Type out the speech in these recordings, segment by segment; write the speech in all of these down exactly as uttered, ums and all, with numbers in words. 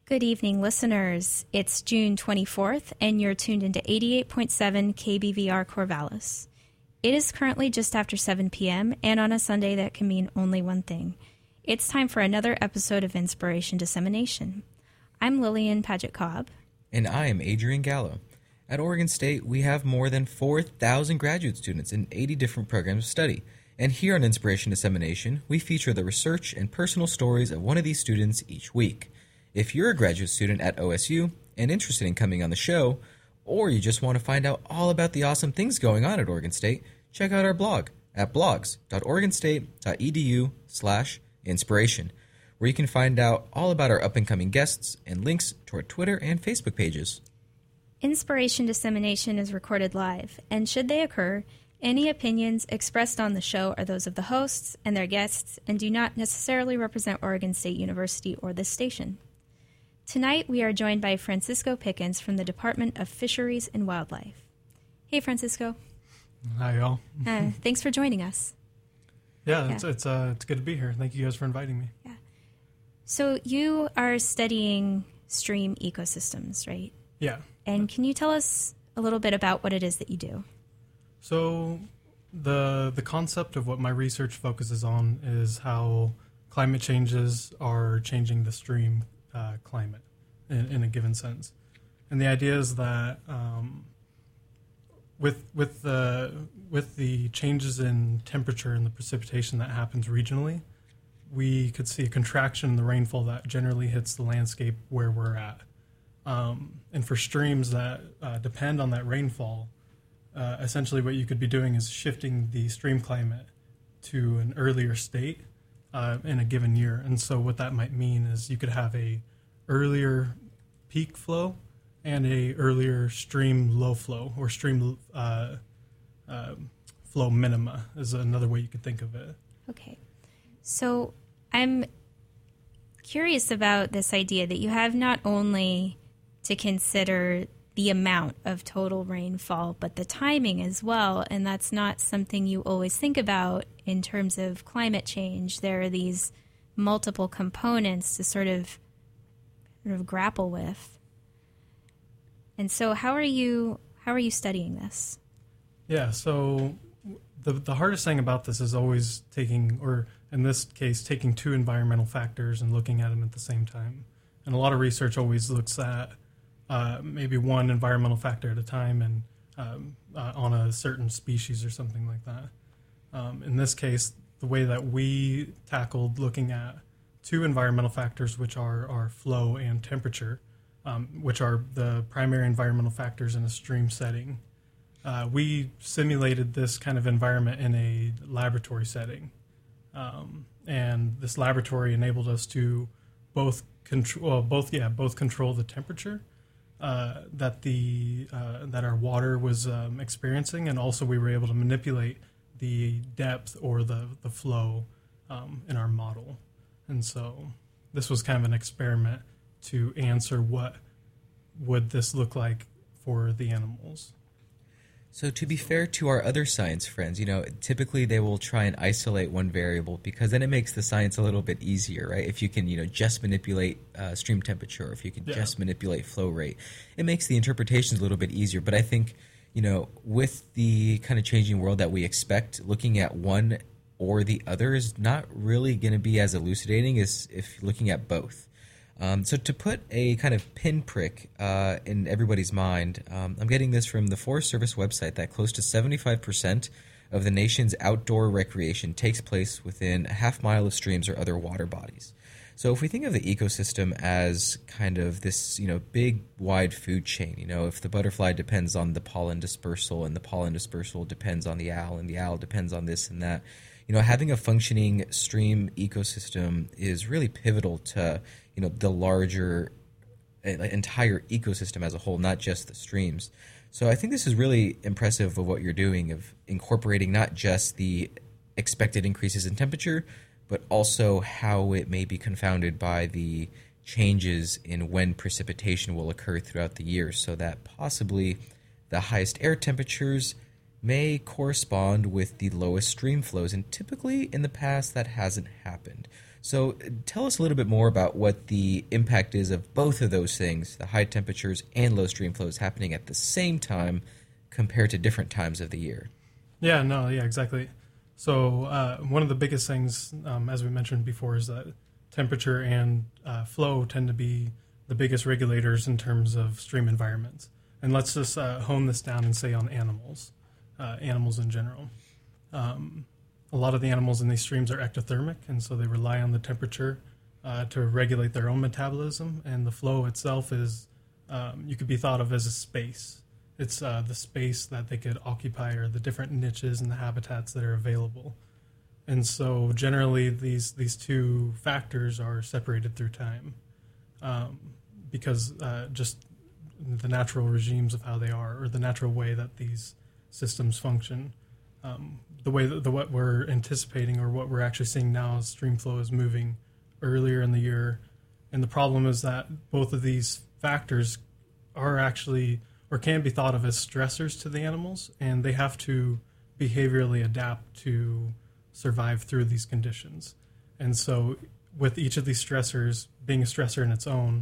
Good evening, listeners. It's June twenty-fourth, and you're tuned into eighty-eight point seven K B V R Corvallis. It is currently just after seven p.m., and on a Sunday that can mean only one thing. It's time for another episode of Inspiration Dissemination. I'm Lillian Paget-Cobb. And I am Adrian Gallo. At Oregon State, we have more than four thousand graduate students in eighty different programs of study. And here on Inspiration Dissemination, we feature the research and personal stories of one of these students each week. If you're a graduate student at O S U and interested in coming on the show, or you just want to find out all about the awesome things going on at Oregon State, check out our blog at blogs.oregonstate.edu slash inspiration, where you can find out all about our up-and-coming guests and links to our Twitter and Facebook pages. Inspiration Dissemination is recorded live, and should they occur, any opinions expressed on the show are those of the hosts and their guests and do not necessarily represent Oregon State University or this station. Tonight, we are joined by Francisco Pickens from the Department of Fisheries and Wildlife. Hey, Francisco. Hi, y'all. Uh, thanks for joining us. Yeah, yeah. it's it's uh, it's good to be here. Thank you guys for inviting me. Yeah. So you are studying stream ecosystems, right? Yeah. And can you tell us a little bit about what it is that you do? So the the concept of what my research focuses on is how climate changes are changing the stream uh, climate in, in a given sense. And the idea is that um, with with the with the changes in temperature and the precipitation that happens regionally, we could see a contraction in the rainfall that generally hits the landscape where we're at. Um, and for streams that uh, depend on that rainfall, uh, essentially what you could be doing is shifting the stream climate to an earlier state uh, in a given year. And so what that might mean is you could have a earlier peak flow and a earlier stream low flow, or stream uh, uh, flow minima is another way you could think of it. Okay. So I'm curious about this idea that you have not only to consider the amount of total rainfall, but the timing as well. And that's not something you always think about in terms of climate change. There are these multiple components to sort of, sort of grapple with. And so how are you how are you studying this? Yeah, so the the hardest thing about this is always taking, or in this case, taking two environmental factors and looking at them at the same time. And a lot of research always looks at uh, maybe one environmental factor at a time and um, uh, on a certain species or something like that. Um, in this case, the way that we tackled looking at two environmental factors, which are, are flow and temperature, um, which are the primary environmental factors in a stream setting. Uh, we simulated this kind of environment in a laboratory setting. Um, and this laboratory enabled us to both control, well, both yeah, both control the temperature uh, that the uh, that our water was um, experiencing, and also we were able to manipulate the depth or the the flow um, in our model. And so this was kind of an experiment to answer what would this look like for the animals. So to be fair to our other science friends, you know, typically they will try and isolate one variable because then it makes the science a little bit easier, right? If you can, you know, just manipulate uh, stream temperature, or if you can yeah. just manipulate flow rate, it makes the interpretations a little bit easier. But I think, you know, with the kind of changing world that we expect, looking at one or the other is not really going to be as elucidating as if looking at both. Um, so to put a kind of pinprick uh, in everybody's mind, um, I'm getting this from the Forest Service website that close to seventy-five percent of the nation's outdoor recreation takes place within a half mile of streams or other water bodies. So if we think of the ecosystem as kind of this, you know, big, wide food chain, you know, if the butterfly depends on the pollen dispersal and the pollen dispersal depends on the owl and the owl depends on this and that, you know, having a functioning stream ecosystem is really pivotal to, you know, the larger uh, entire ecosystem as a whole, not just the streams. So I think this is really impressive of what you're doing, of incorporating not just the expected increases in temperature, but also how it may be confounded by the changes in when precipitation will occur throughout the year, so that possibly the highest air temperatures may correspond with the lowest stream flows, and typically in the past that hasn't happened. So uh, tell us a little bit more about what the impact is of both of those things, the high temperatures and low stream flows happening at the same time compared to different times of the year. Yeah, no, yeah, exactly. So uh, one of the biggest things, um, as we mentioned before, is that temperature and uh, flow tend to be the biggest regulators in terms of stream environments. And let's just uh, hone this down and say on animals, uh, animals in general. Um, a lot of the animals in these streams are ectothermic, and so they rely on the temperature uh, to regulate their own metabolism. And the flow itself is, um, you could be thought of as a space. It's uh, the space that they could occupy or the different niches and the habitats that are available. And so generally these, these two factors are separated through time um, because uh, just the natural regimes of how they are, or the natural way that these systems function. Um, the way that the, what we're anticipating or what we're actually seeing now is stream flow is moving earlier in the year. And the problem is that both of these factors are actually or can be thought of as stressors to the animals, and they have to behaviorally adapt to survive through these conditions. And so with each of these stressors being a stressor in its own,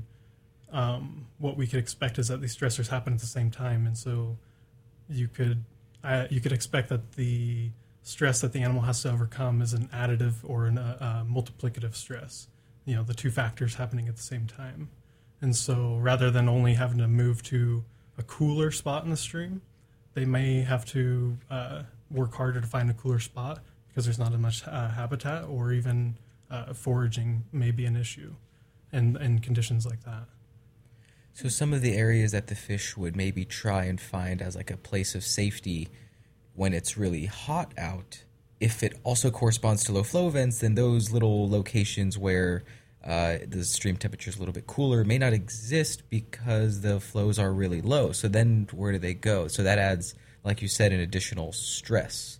um, what we could expect is that these stressors happen at the same time. And so you could uh, you could expect that the stress that the animal has to overcome is an additive or an, uh, uh, multiplicative stress, you know, the two factors happening at the same time. And so rather than only having to move to a cooler spot in the stream, they may have to uh, work harder to find a cooler spot because there's not as much uh, habitat, or even uh, foraging may be an issue in, in conditions like that. So some of the areas that the fish would maybe try and find as like a place of safety when it's really hot out, if it also corresponds to low flow events, then those little locations where Uh, the stream temperature is a little bit cooler may not exist because the flows are really low. So then where do they go? So that adds, like you said, an additional stress.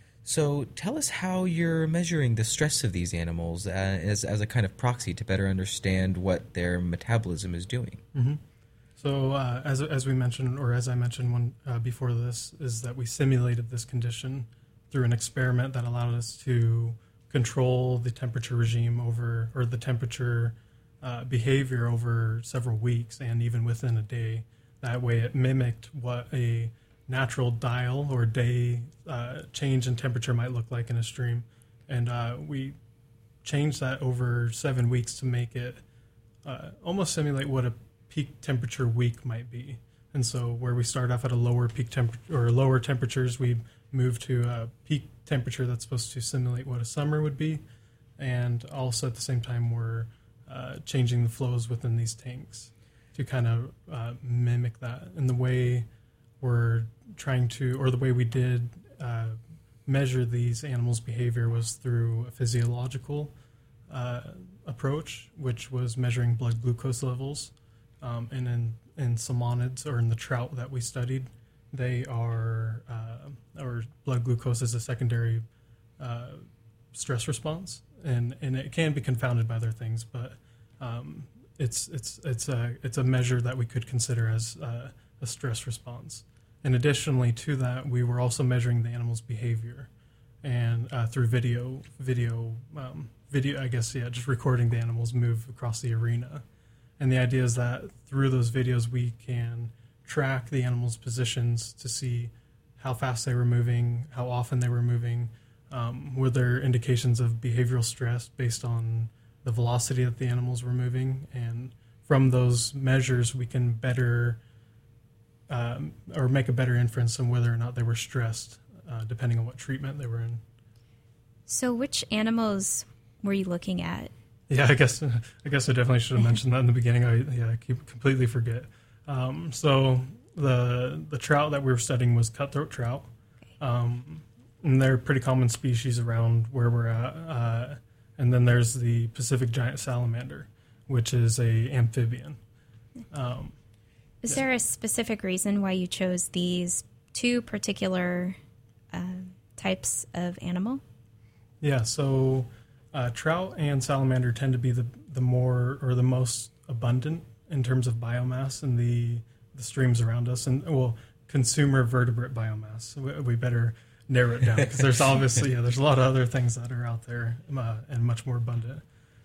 So tell us how you're measuring the stress of these animals uh, as, as a kind of proxy to better understand what their metabolism is doing. Mm-hmm. So uh, as, as we mentioned, or as I mentioned one, uh, before this, is that we simulated this condition through an experiment that allowed us to control the temperature regime over, or the temperature uh, behavior over several weeks and even within a day. That way it mimicked what a natural dial or day uh, change in temperature might look like in a stream. And uh, we changed that over seven weeks to make it uh, almost simulate what a peak temperature week might be. And so where we start off at a lower peak temperature or lower temperatures, we move to a peak temperature that's supposed to simulate what a summer would be. And also at the same time, we're uh, changing the flows within these tanks to kind of uh, mimic that. And the way we're trying to, or the way we did uh, measure these animals' behavior was through a physiological uh, approach, which was measuring blood glucose levels. Um, and in, in salmonids, or in the trout that we studied, they are, uh, or blood glucose is a secondary uh, stress response, and, and it can be confounded by other things, but um, it's it's it's a it's a measure that we could consider as uh, a stress response. And additionally to that, we were also measuring the animal's behavior, and uh, through video video um, video, I guess, yeah, just recording the animals move across the arena. And the idea is that through those videos, we can track the animals' positions to see how fast they were moving, how often they were moving, um, were there indications of behavioral stress based on the velocity that the animals were moving. And from those measures, we can better um, or make a better inference on whether or not they were stressed, uh, depending on what treatment they were in. So which animals were you looking at? Yeah, I guess I guess I definitely should have mentioned that in the beginning. I yeah, I keep completely forget. Um, so the the trout that we were studying was cutthroat trout, um, and they're a pretty common species around where we're at. Uh, and then there's the Pacific giant salamander, which is a amphibian. Um, is yeah. there a specific reason why you chose these two particular uh, types of animal? Yeah, so. Uh, trout and salamander tend to be the, the more or the most abundant in terms of biomass in the, the streams around us, and well, consumer vertebrate biomass. We, we better narrow it down because there's obviously yeah, there's a lot of other things that are out there uh, and much more abundant.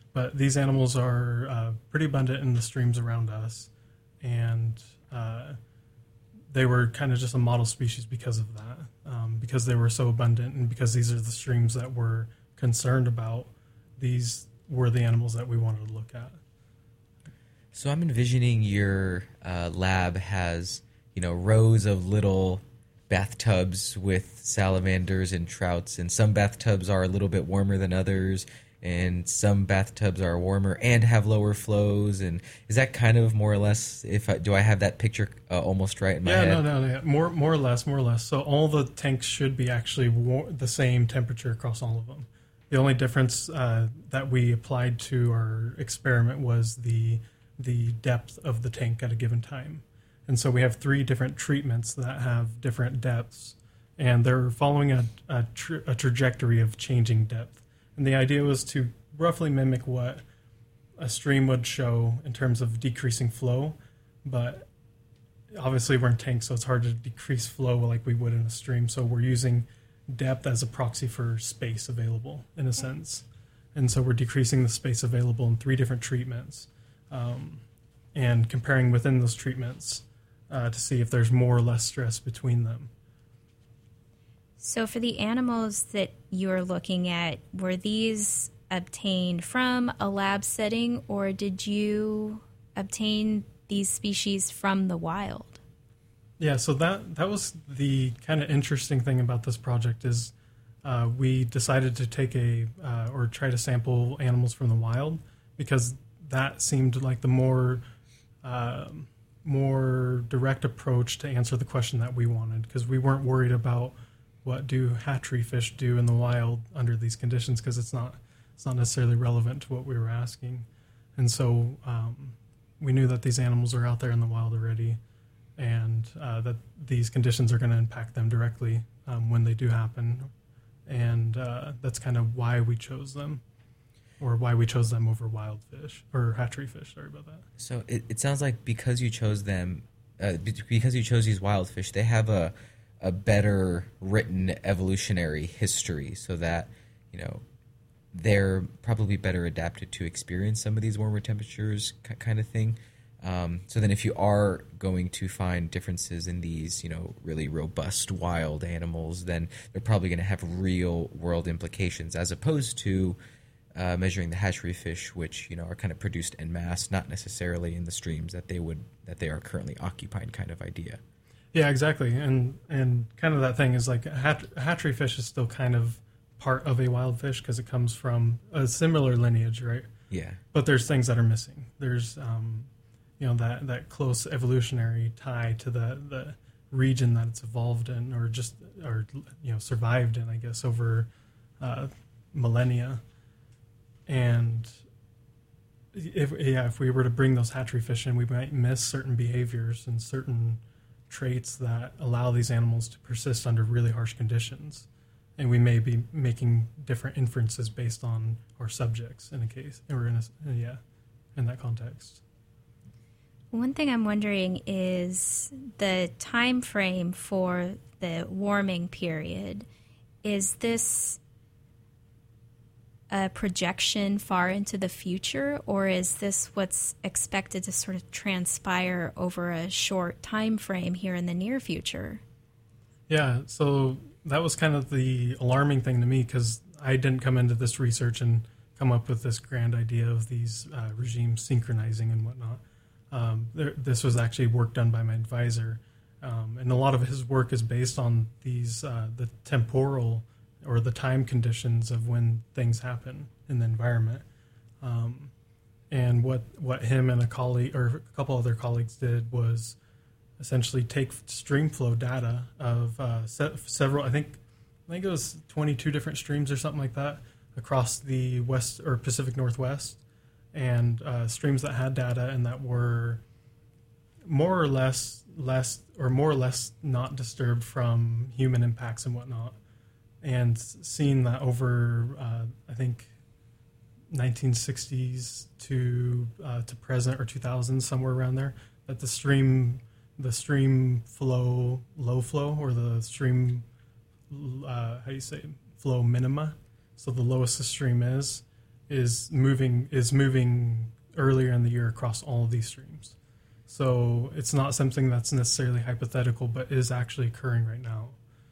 but these animals are uh, pretty abundant in the streams around us, and uh, they were kind of just a model species because of that, um, because they were so abundant, and because these are the streams that we're concerned about. These were the animals that we wanted to look at. So I'm envisioning your uh, lab has, you know, rows of little bathtubs with salamanders and trouts, and some bathtubs are a little bit warmer than others, and some bathtubs are warmer and have lower flows. And is that kind of more or less, if I, do I have that picture uh, almost right in my yeah, head? Yeah, no, no, no, more, more or less, more or less. So all the tanks should be actually war- the same temperature across all of them. The only difference uh, that we applied to our experiment was the the depth of the tank at a given time. And so we have three different treatments that have different depths, and they're following a, a, tra- a trajectory of changing depth. And the idea was to roughly mimic what a stream would show in terms of decreasing flow, but obviously we're in tanks, so it's hard to decrease flow like we would in a stream. So we're using depth as a proxy for space available, in a sense. And so we're decreasing the space available in three different treatments, um, and comparing within those treatments uh, to see if there's more or less stress between them. So for the animals that you're looking at, were these obtained from a lab setting, or did you obtain these species from the wild? Yeah, so that, that was the kind of interesting thing about this project is uh, we decided to take a, uh, or try to sample animals from the wild, because that seemed like the more uh, more direct approach to answer the question that we wanted, because we weren't worried about what do hatchery fish do in the wild under these conditions, because it's not it's not necessarily relevant to what we were asking. And so um, we knew that these animals are out there in the wild already, and uh, that these conditions are going to impact them directly um, when they do happen. And uh, that's kind of why we chose them, or why we chose them over wild fish, or hatchery fish, sorry about that. So it, it sounds like because you chose them, uh, because you chose these wild fish, they have a a better written evolutionary history, so that, you know, they're probably better adapted to experience some of these warmer temperatures kind of thing. Um, so then if you are going to find differences in these, you know, really robust wild animals, then they're probably going to have real world implications, as opposed to uh, measuring the hatchery fish, which, you know, are kind of produced en masse, not necessarily in the streams that they would that they are currently occupied kind of idea. Yeah, exactly. And and kind of that thing is like a hat, hatchery fish is still kind of part of a wild fish because it comes from a similar lineage, right? Yeah. But there's things that are missing. There's, um, you know, that, that close evolutionary tie to the, the region that it's evolved in, or just, or, you know, survived in, I guess, over uh, millennia. And if, yeah, if we were to bring those hatchery fish in, we might miss certain behaviors and certain traits that allow these animals to persist under really harsh conditions. And we may be making different inferences based on our subjects in a case, or in a, yeah, in that context. One thing I'm wondering is the time frame for the warming period. Is this a projection far into the future, or is this what's expected to sort of transpire over a short time frame here in the near future? Yeah, so that was kind of the alarming thing to me, because I didn't come into this research and come up with this grand idea of these uh, regimes synchronizing and whatnot. Um, there, this was actually work done by my advisor, um, and a lot of his work is based on these uh, the temporal or the time conditions of when things happen in the environment. Um, and what what him and a colleague or a couple other colleagues did was essentially take stream flow data of uh, se- several, I think, I think it was twenty-two different streams or something like that across the west or Pacific Northwest, and uh, streams that had data and that were more or less less or more or less not disturbed from human impacts and whatnot, and seeing that over uh, I think nineteen sixties to uh, to present, or two thousands, somewhere around there, that the stream the stream flow low flow, or the stream uh, how do you say flow minima, so the lowest the stream is, is moving is moving earlier in the year across all of these streams. So it's not something that's necessarily hypothetical, but is actually occurring right now.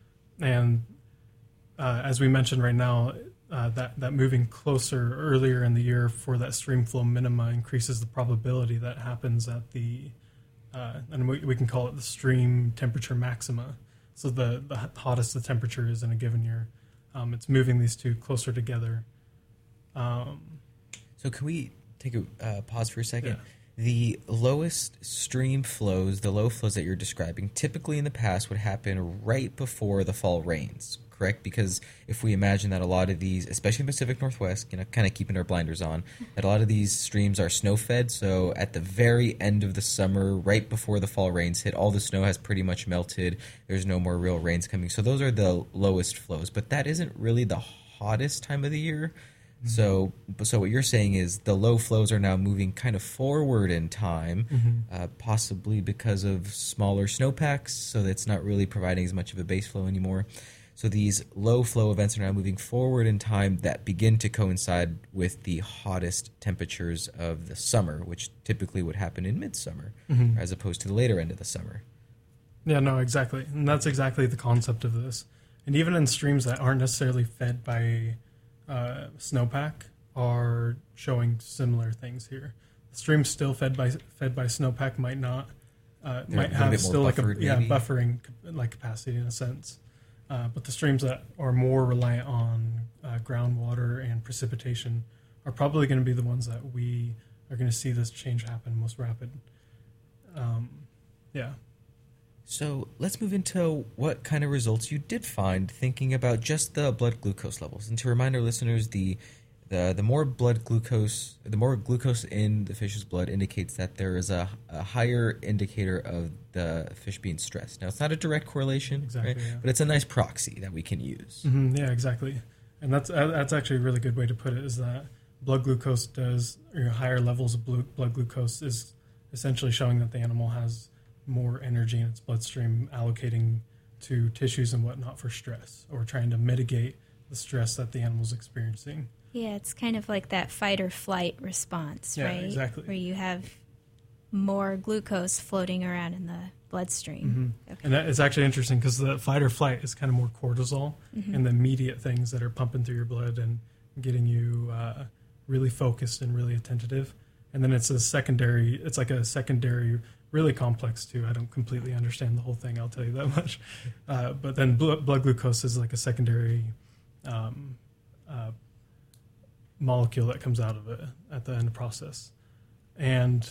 And uh, as we mentioned right now, uh, that, that moving closer earlier in the year for that stream flow minima increases the probability that happens at the, uh, and we, we can call it the stream temperature maxima. So the, the hottest the temperature is in a given year. Um, it's moving these two closer together. Um, so can we take a uh, pause for a second? Yeah. The lowest stream flows, the low flows that you're describing, typically in the past would happen right before the fall rains, correct? Because if we imagine that a lot of these, especially in the Pacific Northwest, you know, kind of keeping our blinders on, that a lot of these streams are snow-fed, so at the very end of the summer, right before the fall rains hit, all the snow has pretty much melted. There's no more real rains coming. So those are the lowest flows, but that isn't really the hottest time of the year. Mm-hmm. So, so what you're saying is the low flows are now moving kind of forward in time, mm-hmm. uh, possibly because of smaller snowpacks, so that's not really providing as much of a base flow anymore. So these low flow events are now moving forward in time that begin to coincide with the hottest temperatures of the summer, which typically would happen in midsummer, mm-hmm. as opposed to the later end of the summer. Yeah, no, exactly. And that's exactly the concept of this. And even in streams that aren't necessarily fed by uh, snowpack are showing similar things here. The streams still fed by fed by snowpack might not, uh, might have still like a yeah, buffering like capacity in a sense. Uh, but the streams that are more reliant on uh, groundwater and precipitation are probably going to be the ones that we are going to see this change happen most rapid. Um, yeah. So let's move into what kind of results you did find thinking about just the blood glucose levels. And to remind our listeners, the the the more blood glucose, the more glucose in the fish's blood indicates that there is a, a higher indicator of the fish being stressed. Now, it's not a direct correlation, exactly, right? Yeah. But it's a nice proxy that we can use. Mm-hmm, yeah, exactly. And that's that's actually a really good way to put it, is that blood glucose does, or higher levels of blood glucose is essentially showing that the animal has more energy in its bloodstream allocating to tissues and whatnot for stress, or trying to mitigate the stress that the animal's experiencing. Yeah, it's kind of like that fight or flight response, yeah, right? Exactly. Where you have more glucose floating around in the bloodstream. Mm-hmm. Okay. And that is actually interesting because the fight or flight is kind of more cortisol mm-hmm. and the immediate things that are pumping through your blood and getting you uh, really focused and really attentive. And then it's a secondary, it's like a secondary, really complex too. I don't completely understand the whole thing, I'll tell you that much. Uh, but then blood, blood glucose is like a secondary um, uh, molecule that comes out of it at the end of the process. And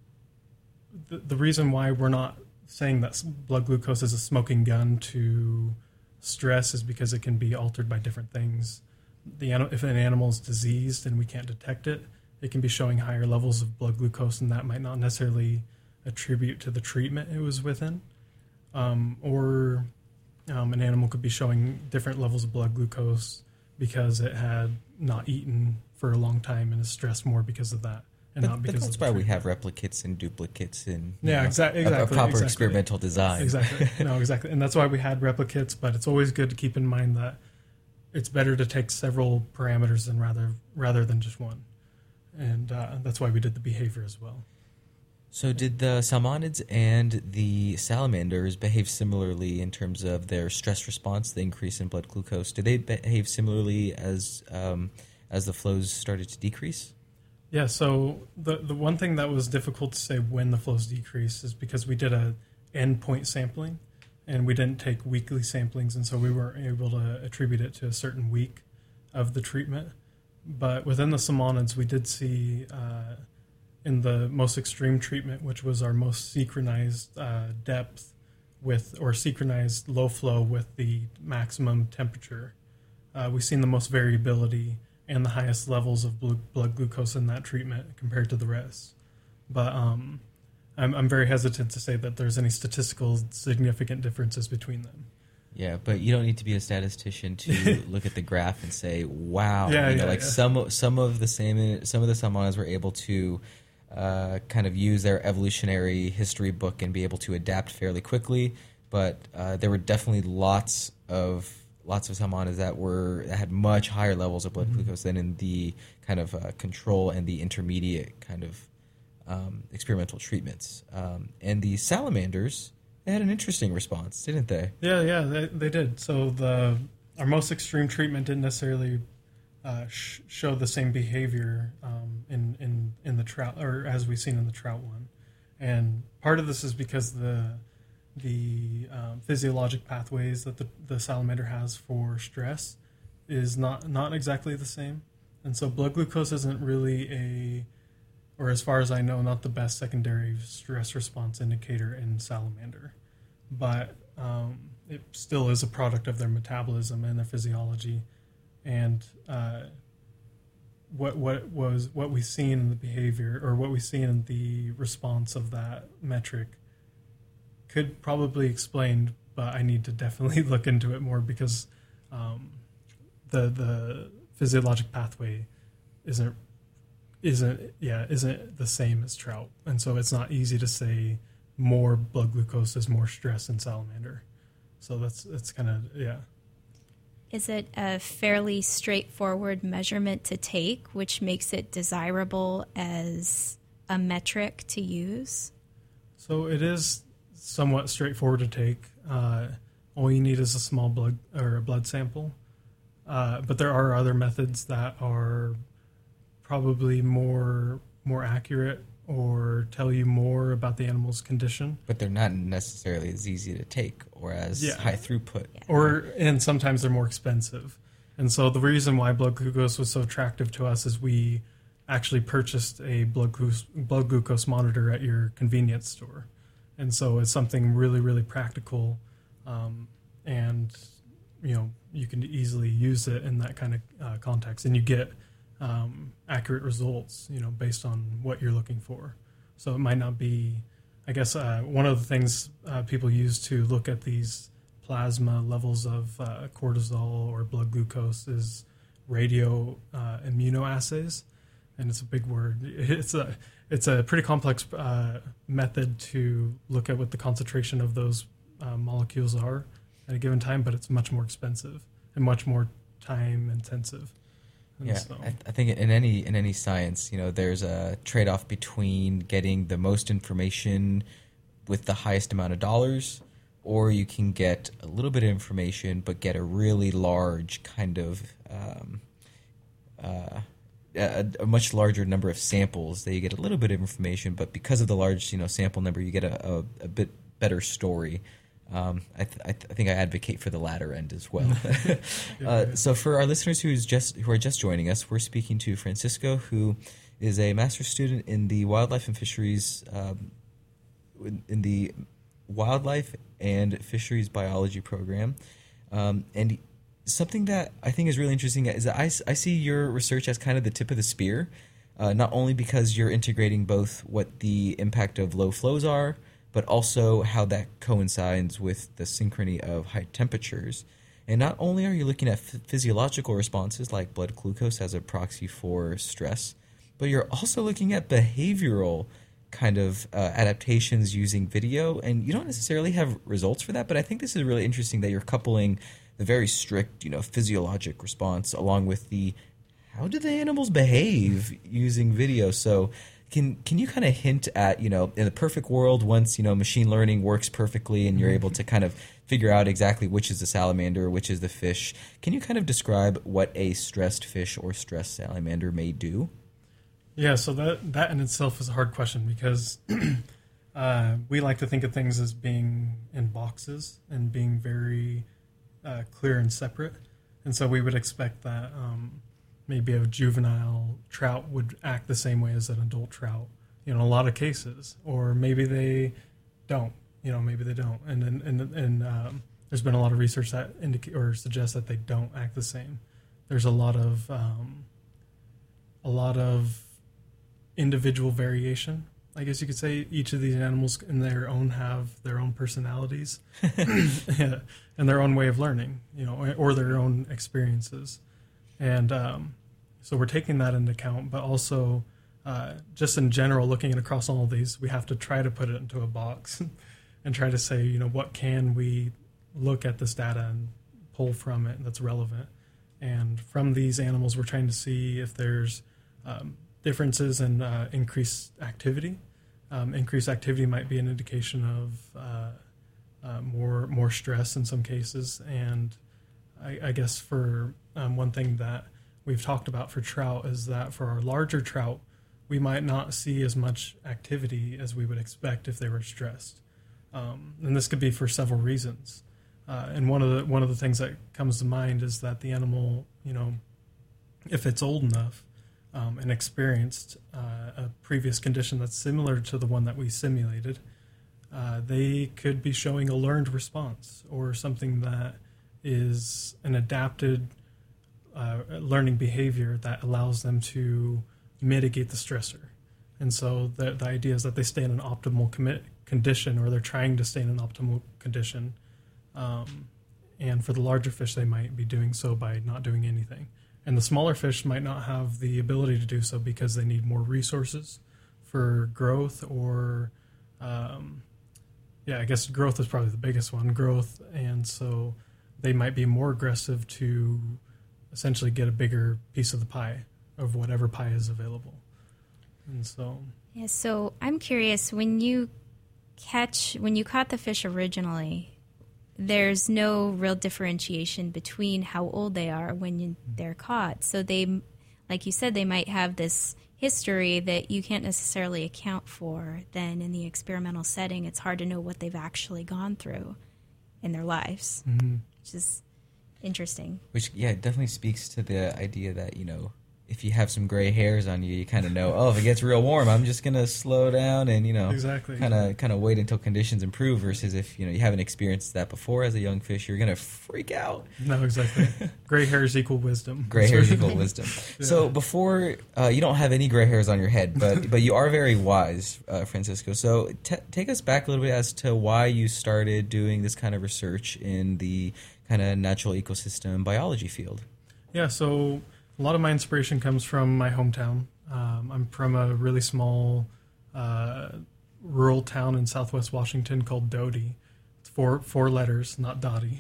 the, the reason why we're not saying that blood glucose is a smoking gun to stress is because it can be altered by different things. The if an animal is diseased and we can't detect it, it can be showing higher levels of blood glucose, and that might not necessarily attribute to the treatment it was within. Um, or um, an animal could be showing different levels of blood glucose because it had not eaten for a long time and is stressed more because of that. And but, not because but that's of the why treatment. we have replicates and duplicates and yeah, know, exactly, a, exactly, a proper exactly. experimental design. Exactly. No, exactly. And that's why we had replicates, but it's always good to keep in mind that it's better to take several parameters than rather rather than just one. And uh, that's why we did the behavior as well. So did the salmonids and the salamanders behave similarly in terms of their stress response, the increase in blood glucose? Did they behave similarly as um, as the flows started to decrease? Yeah, so the the one thing that was difficult to say when the flows decrease is because we did a endpoint sampling, and we didn't take weekly samplings, and so we weren't able to attribute it to a certain week of the treatment. But within the salmonids, we did see uh, in the most extreme treatment, which was our most synchronized uh, depth with, or synchronized low flow with the maximum temperature, uh, we've seen the most variability and the highest levels of blood glucose in that treatment compared to the rest. But um, I'm, I'm very hesitant to say that there's any statistical significant differences between them. Yeah, but you don't need to be a statistician to look at the graph and say, "Wow!" Yeah, you know, yeah, like yeah. some some of the same some of the salmonids were able to uh, kind of use their evolutionary history book and be able to adapt fairly quickly. But uh, there were definitely lots of lots of salmonid that were that had much higher levels of blood mm-hmm. glucose than in the kind of uh, control and the intermediate kind of um, experimental treatments. Um, and the salamanders, they had an interesting response, didn't they? Yeah, yeah, they, they did. So the our most extreme treatment didn't necessarily uh, sh- show the same behavior um, in, in, in the trout, or as we've seen in the trout one. And part of this is because the the um, physiologic pathways that the, the salamander has for stress is not, not exactly the same. And so blood glucose isn't really a, or as far as I know, not the best secondary stress response indicator in salamander. But um, it still is a product of their metabolism and their physiology. And uh, what what was what we've seen in the behavior, or what we've seen in the response of that metric, could probably explain, but I need to definitely look into it more, because um, the the physiologic pathway isn't isn't yeah isn't the same as trout, and so it's not easy to say more blood glucose is more stress in salamander. So that's that's kind of yeah. Is it a fairly straightforward measurement to take, which makes it desirable as a metric to use? So it is somewhat straightforward to take. Uh, all you need is a small blood or a blood sample. Uh, but there are other methods that are probably more more accurate or tell you more about the animal's condition. But they're not necessarily as easy to take or as yeah. high throughput. Yeah. Or and sometimes they're more expensive. And so the reason why blood glucose was so attractive to us is we actually purchased a blood glucose, blood glucose monitor at your convenience store. And so it's something really, really practical. Um, and, you know, you can easily use it in that kind of uh, context. And you get um, accurate results, you know, based on what you're looking for. So it might not be, I guess, uh, one of the things uh, people use to look at these plasma levels of uh, cortisol or blood glucose is radio uh, immunoassays. And it's a big word. It's a it's a pretty complex uh, method to look at what the concentration of those uh, molecules are at a given time, but it's much more expensive and much more time intensive. And yeah, so. I, th- I think in any in any science, you know, there's a trade-off between getting the most information with the highest amount of dollars, or you can get a little bit of information but get a really large kind of um, uh, a, a much larger number of samples that you get a little bit of information, but because of the large, you know, sample number, you get a, a, a bit better story. Um, I, th- I, th- I think I advocate for the latter end as well. uh, so for our listeners who's just who are just joining us, we're speaking to Francisco, who is a master's student in the wildlife and fisheries um, in the wildlife and fisheries biology program, um, and something that I think is really interesting is that I, I see your research as kind of the tip of the spear, uh, not only because you're integrating both what the impact of low flows are, but also how that coincides with the synchrony of high temperatures. And not only are you looking at f- physiological responses like blood glucose as a proxy for stress, but you're also looking at behavioral kind of uh, adaptations using video. And you don't necessarily have results for that, but I think this is really interesting that you're coupling the very strict, you know, physiologic response along with the how do the animals behave using video. So Can can you kind of hint at, you know, in the perfect world, once, you know, machine learning works perfectly and you're able to kind of figure out exactly which is the salamander, which is the fish, can you kind of describe what a stressed fish or stressed salamander may do? Yeah, so that, that in itself is a hard question because uh, we like to think of things as being in boxes and being very uh, clear and separate. And so we would expect that um, maybe a juvenile trout would act the same way as an adult trout, you know, in a lot of cases. Or maybe they don't, you know, maybe they don't. And and, and, and um, there's been a lot of research that indicate or suggests that they don't act the same. There's a lot of um, a lot of individual variation, I guess you could say. Each of these animals in their own have their own personalities yeah, and their own way of learning, you know, or their own experiences. And um, so we're taking that into account, but also uh, just in general, looking at across all of these, we have to try to put it into a box and try to say, you know, what can we look at this data and pull from it that's relevant. And from these animals, we're trying to see if there's um, differences in uh, increased activity. Um, increased activity might be an indication of uh, uh, more more stress in some cases. And I, I guess for um, one thing that we've talked about for trout is that for our larger trout, we might not see as much activity as we would expect if they were stressed. Um, and this could be for several reasons. Uh, and one of the one of the things that comes to mind is that the animal, you know, if it's old enough um, and experienced uh, a previous condition that's similar to the one that we simulated, uh, they could be showing a learned response or something that is an adapted uh, learning behavior that allows them to mitigate the stressor. And so the, the idea is that they stay in an optimal commit condition, or they're trying to stay in an optimal condition. Um, and for the larger fish, they might be doing so by not doing anything. And the smaller fish might not have the ability to do so because they need more resources for growth, or, um, yeah, I guess growth is probably the biggest one, growth. And so they might be more aggressive to essentially get a bigger piece of the pie, of whatever pie is available. And so... Yeah, so I'm curious, when you catch, when you caught the fish originally, there's no real differentiation between how old they are when you, they're caught. So they, like you said, they might have this history that you can't necessarily account for. Then in the experimental setting, it's hard to know what they've actually gone through in their lives, mm-hmm. which is interesting. Which, yeah, it definitely speaks to the idea that, you know, if you have some gray hairs on you, you kind of know, oh, if it gets real warm, I'm just going to slow down and, you know, exactly. kind of kind of wait until conditions improve, versus if, you know, you haven't experienced that before as a young fish, you're going to freak out. No, exactly. Gray hairs equal wisdom. Gray hairs equal wisdom. Yeah. So before, uh, you don't have any gray hairs on your head, but but you are very wise, uh, Francisco. So t- take us back a little bit as to why you started doing this kind of research in the kind of natural ecosystem biology field. Yeah, so... a lot of my inspiration comes from my hometown. Um, I'm from a really small uh, rural town in southwest Washington called Doty. It's four four letters, not Dottie.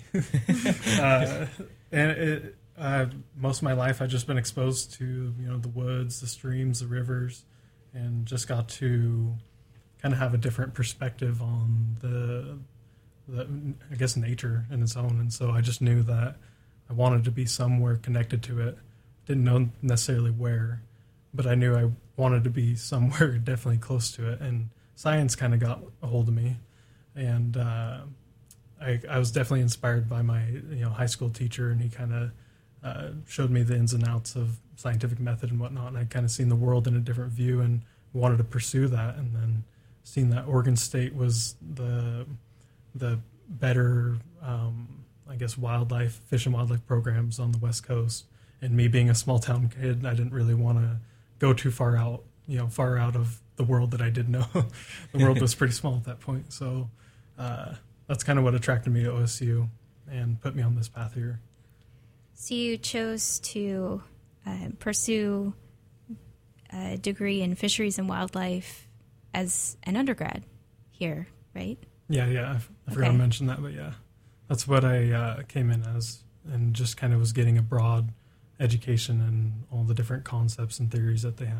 uh, and it, uh, most of my life, I've just been exposed to, you know, the woods, the streams, the rivers, and just got to kind of have a different perspective on the, the, I guess, nature in its own. And so I just knew that I wanted to be somewhere connected to it. Didn't know necessarily where, but I knew I wanted to be somewhere definitely close to it. And science kind of got a hold of me. And uh, I, I was definitely inspired by my you know high school teacher, and he kind of uh, showed me the ins and outs of scientific method and whatnot. And I'd kind of seen the world in a different view and wanted to pursue that. And then seeing that Oregon State was the the better, um, I guess, wildlife, fish and wildlife programs on the West Coast. And me being a small town kid, I didn't really want to go too far out, you know, far out of the world that I did know. The world was pretty small at that point. So uh, that's kind of what attracted me to O S U and put me on this path here. So you chose to uh, pursue a degree in fisheries and wildlife as an undergrad here, right? Yeah, yeah. I, I forgot okay. to mention that, but yeah. That's what I uh, came in as, and just kind of was getting a broad education and all the different concepts and theories that they had.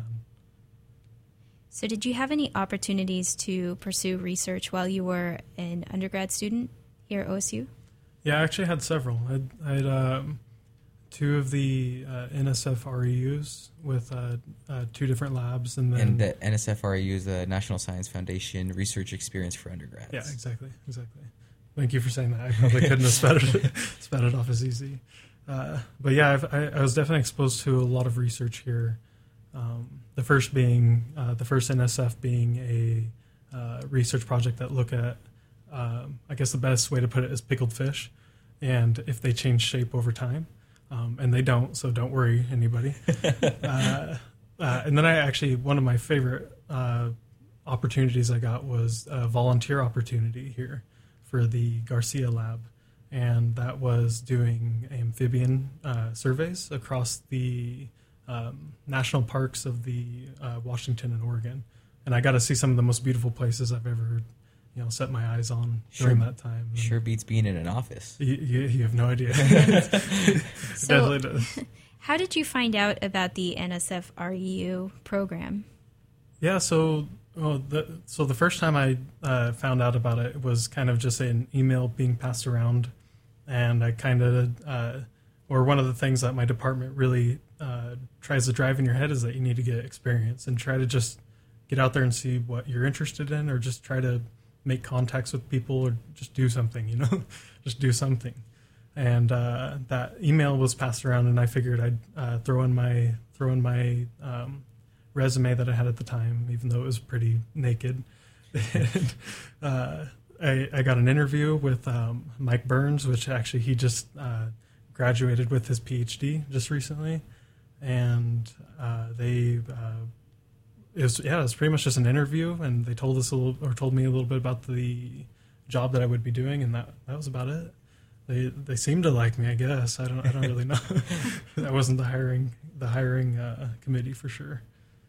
So did you have any opportunities to pursue research while you were an undergrad student here at O S U? Yeah, I actually had several. I had um, two of the uh, N S F R E Us with uh, uh, two different labs. And then and the N S F R E U is the National Science Foundation Research Experience for Undergrads. Yeah, exactly, exactly. Thank you for saying that. I probably couldn't have sped it, sped it off as easy. Uh, but yeah, I've, I, I was definitely exposed to a lot of research here. Um, the first being, uh, the first N S F being a uh, research project that look at, um, I guess the best way to put it is pickled fish, and if they change shape over time. Um, and they don't, so don't worry, anybody. uh, uh, and then I actually, one of my favorite uh, opportunities I got was a volunteer opportunity here for the Garcia Lab. And that was doing amphibian uh, surveys across the um, national parks of the uh, Washington and Oregon. And I got to see some of the most beautiful places I've ever, you know set my eyes on Sure. during that time. And Sure beats being in an office. You, you, you have no idea. So, Definitely does. how did you find out about the N S F R U program? Yeah, so well, the, so the first time I uh, found out about it was kind of just an email being passed around, and I kind of, uh, or one of the things that my department really uh, tries to drive in your head is that you need to get experience and try to just get out there and see what you're interested in, or just try to make contacts with people, or just do something, you know, just do something. And uh, that email was passed around, and I figured I'd uh, throw in my throw in my um, resume that I had at the time, even though it was pretty naked. and, uh, I, I got an interview with um, Mike Burns, which actually he just uh, graduated with his PhD just recently, and uh, they uh, it was yeah it was pretty much just an interview, and they told us a little or told me a little bit about the job that I would be doing, and that that was about it. They they seemed to like me, I guess. I don't I don't really know. That wasn't the hiring the hiring uh, committee for sure.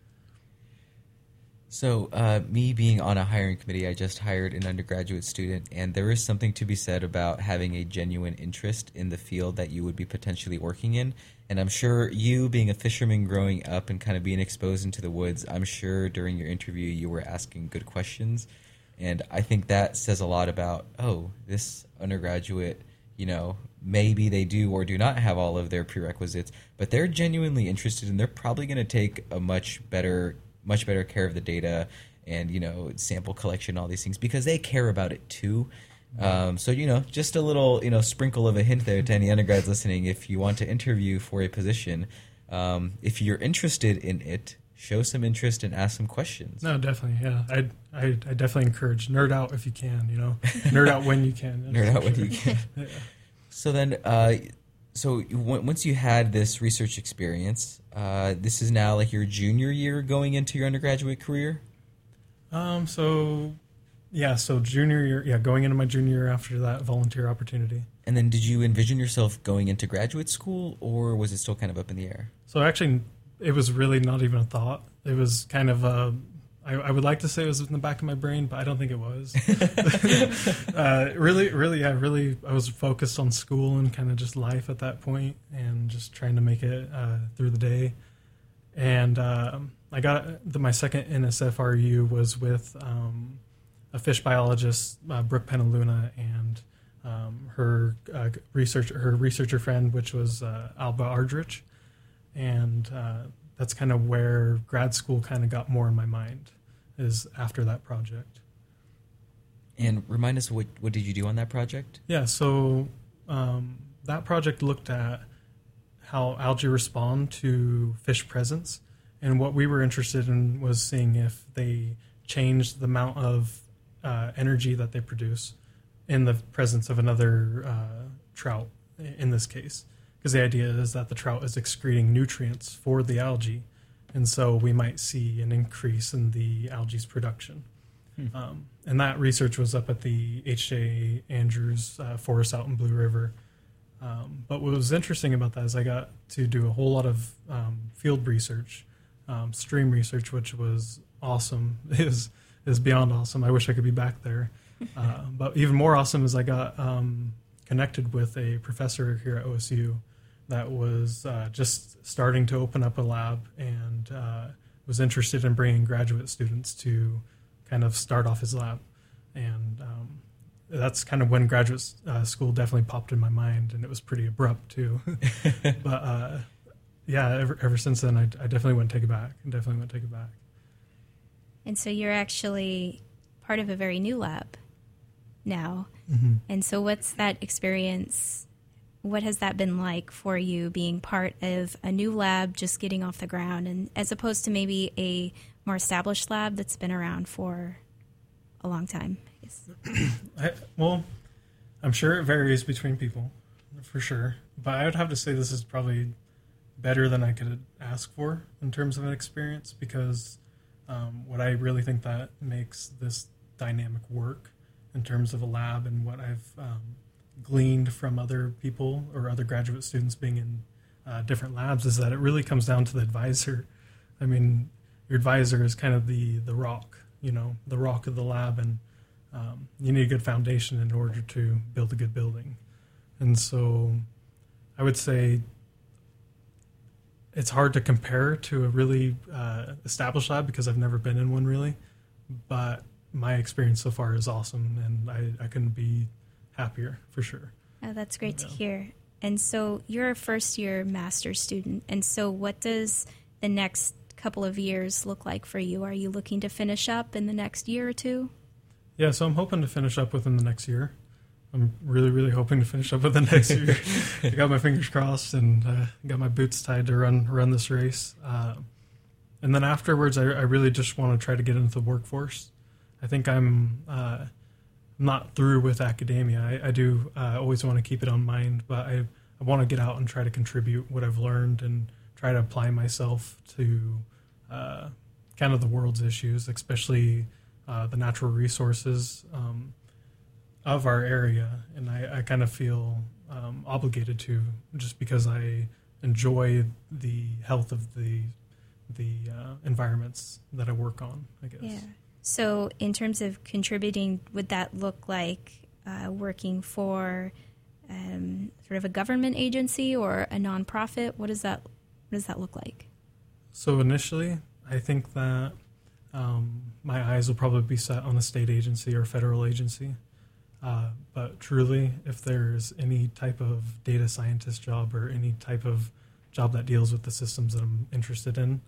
So, uh, me being on a hiring committee, I just hired an undergraduate student, and there is something to be said about having a genuine interest in the field that you would be potentially working in. And I'm sure you, being a fisherman growing up and kind of being exposed into the woods, I'm sure during your interview you were asking good questions. And I think that says a lot about, oh, this undergraduate, you know, maybe they do or do not have all of their prerequisites, but they're genuinely interested, and they're probably going to take a much better much better care of the data and, you know, sample collection, all these things, because they care about it too. Um, so, you know, just a little, you know, sprinkle of a hint there to any undergrads listening. If you want to interview for a position, um, if you're interested in it, show some interest and ask some questions. No, definitely, yeah. I I, I definitely encourage nerd out if you can, you know, nerd out when you can. Nerd out when you can. Yeah. So then, uh, so you, once you had this research experience, uh, this is now like your junior year going into your undergraduate career? Um. So, yeah. So junior year, yeah, going into my junior year after that volunteer opportunity. And then did you envision yourself going into graduate school, or was it still kind of up in the air? So actually, it was really not even a thought. It was kind of uh, I, I would like to say it was in the back of my brain, but I don't think it was. uh, really, really, yeah, really, I was focused on school and kind of just life at that point, and just trying to make it uh, through the day. And uh, I got the, my second N S F R U was with um, a fish biologist, uh, Brooke Penaluna, and um, her uh, research her researcher friend, which was uh, Alba Ardrich, and uh, that's kind of where grad school kind of got more in my mind, is after that project. And remind us, what what did you do on that project? Yeah, so um, that project looked at how algae respond to fish presence, and what we were interested in was seeing if they changed the amount of uh, energy that they produce in the presence of another uh, trout, in this case. Because the idea is that the trout is excreting nutrients for the algae, and so we might see an increase in the algae's production. Hmm. Um, and that research was up at the H J Andrews uh, Forest out in Blue River. Um, but what was interesting about that is I got to do a whole lot of um, field research, um, stream research, which was awesome. It was, it was beyond awesome. I wish I could be back there. Uh, but even more awesome is I got um, connected with a professor here at O S U that was uh, just starting to open up a lab, and uh, was interested in bringing graduate students to kind of start off his lab. And um, that's kind of when graduate uh, school definitely popped in my mind, and it was pretty abrupt too. But uh, yeah, ever, ever since then, I, I definitely wouldn't take it back. I definitely wouldn't take it back. And so you're actually part of a very new lab now. Mm-hmm. And so what's that experience? What has that been like for you, being part of a new lab just getting off the ground, and as opposed to maybe a more established lab that's been around for a long time? Yes. I, well, I'm sure it varies between people, for sure. But I would have to say this is probably better than I could ask for in terms of an experience, because um, what I really think that makes this dynamic work in terms of a lab, and what I've um, gleaned from other people or other graduate students being in uh, different labs, is that it really comes down to the advisor. I mean, your advisor is kind of the, the rock, you know, the rock of the lab, and um, you need a good foundation in order to build a good building. And so I would say it's hard to compare to a really uh, established lab because I've never been in one really, but my experience so far is awesome, and I, I couldn't be happier for sure. Oh, that's great Yeah. to hear. And so you're a first year master's student. And so what does the next couple of years look like for you? Are you looking to finish up in the next year or two? Yeah, so I'm hoping to finish up within the next year. I'm really, really hoping to finish up within the next year. I got my fingers crossed and uh, got my boots tied to run run this race. Uh, and then afterwards, I, I really just want to try to get into the workforce. I think I'm uh, not through with academia. I, I do uh, always want to keep it on mind, but I, I want to get out and try to contribute what I've learned and try to apply myself to uh, kind of the world's issues, especially uh, the natural resources um, of our area. And I, I kind of feel um, obligated to, just because I enjoy the health of the the uh, environments that I work on, I guess. Yeah. So in terms of contributing, would that look like uh, working for um, sort of a government agency or a nonprofit? What does that what does that look like? So initially, I think that um, my eyes will probably be set on a state agency or federal agency. Uh, but truly, if there's any type of data scientist job or any type of job that deals with the systems that I'm interested in,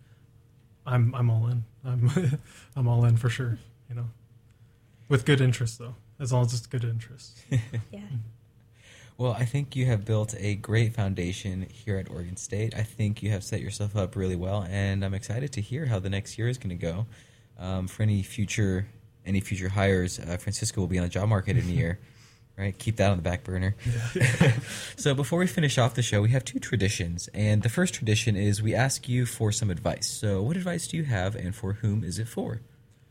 I'm I'm all in. I'm I'm all in for sure. You know, with good interest though, as long as it's good interest. Yeah. Well, I think you have built a great foundation here at Oregon State. I think you have set yourself up really well, and I'm excited to hear how the next year is going to go. Um, for any future any future hires, uh, Francisco will be on the job market in a year, right? Keep that on the back burner. Yeah. So before we finish off the show, we have two traditions, and the first tradition is we ask you for some advice. So what advice do you have, and for whom is it for?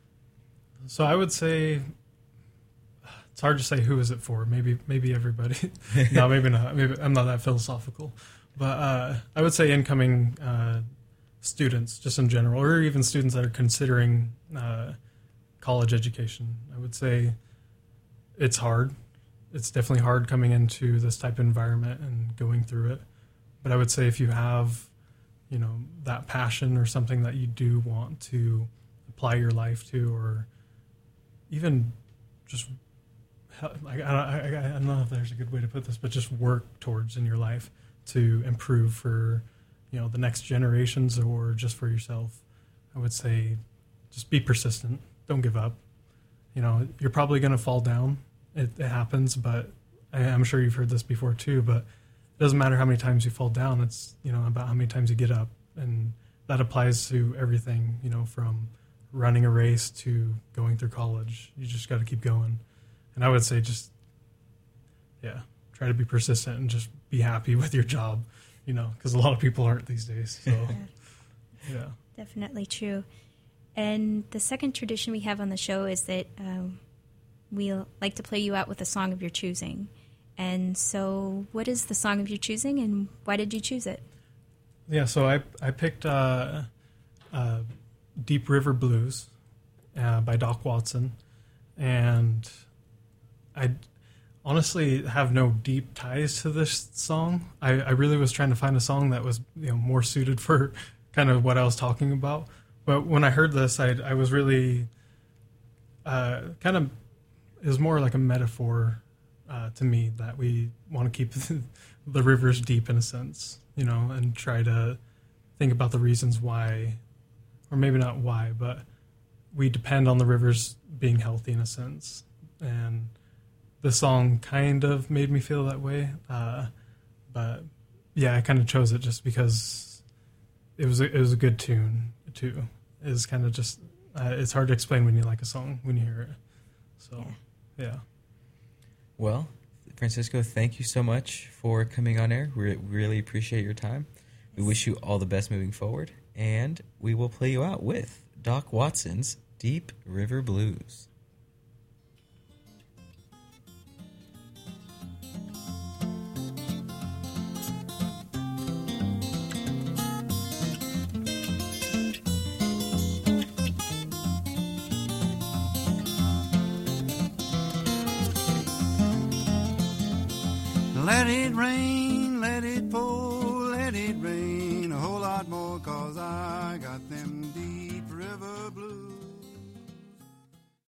So I would say it's hard to say who is it for. Maybe maybe everybody. No, maybe not. Maybe I'm not that philosophical. But uh, I would say incoming uh, students, just in general, or even students that are considering uh, college education. I would say it's hard. It's definitely hard coming into this type of environment and going through it. But I would say if you have, you know, that passion or something that you do want to apply your life to, or even just, like, I, I, I don't know if there's a good way to put this, but just work towards in your life to improve for, you know, the next generations or just for yourself. I would say just be persistent. Don't give up. You know, you're probably going to fall down. It, it happens, but I, I'm sure you've heard this before too, but it doesn't matter how many times you fall down. It's, you know, about how many times you get up. And that applies to everything, you know, from running a race to going through college. You just got to keep going. And I would say just, yeah, try to be persistent and just be happy with your job, you know, because a lot of people aren't these days. So, Yeah. yeah. Definitely true. And the second tradition we have on the show is that um, we like to play you out with a song of your choosing. And so what is the song of your choosing, and why did you choose it? Yeah, so I I picked uh, uh, Deep River Blues uh, by Doc Watson. And I honestly have no deep ties to this song. I, I really was trying to find a song that was, you know, more suited for kind of what I was talking about. But when I heard this, I, I was really uh, kind of, it was more like a metaphor uh, to me that we want to keep the rivers deep in a sense, you know, and try to think about the reasons why, or maybe not why, but we depend on the rivers being healthy in a sense. And the song kind of made me feel that way. Uh, but yeah, I kind of chose it just because it was a, it was a good tune too. It's kind of just, uh, it's hard to explain when you like a song, when you hear it. So, yeah. yeah. Well, Francisco, thank you so much for coming on air. We really appreciate your time. We wish you all the best moving forward, and we will play you out with Doc Watson's Deep River Blues. Let it rain, let it pour, let it rain a whole lot more, 'cause I